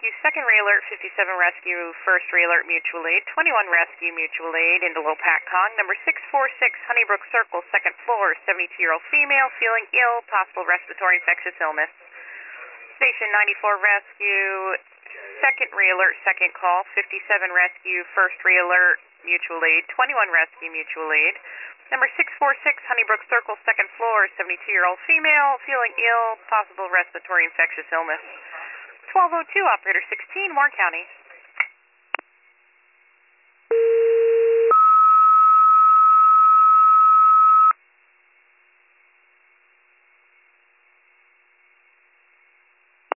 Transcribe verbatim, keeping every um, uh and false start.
Rescue, second re-alert, fifty-seven Rescue, first re-alert, mutual aid, twenty-one Rescue, mutual aid, into Lopac-Con, number six four six, Honeybrook Circle, second floor, seventy-two-year-old female, feeling ill, possible respiratory infectious illness. Station ninety-four Rescue, second re-alert, second call, fifty-seven Rescue, first re-alert, mutual aid, twenty-one Rescue, mutual aid, number six four six, Honeybrook Circle, second floor, seventy-two-year-old female, feeling ill, possible respiratory infectious illness. twelve oh two, Operator sixteen, Warren County.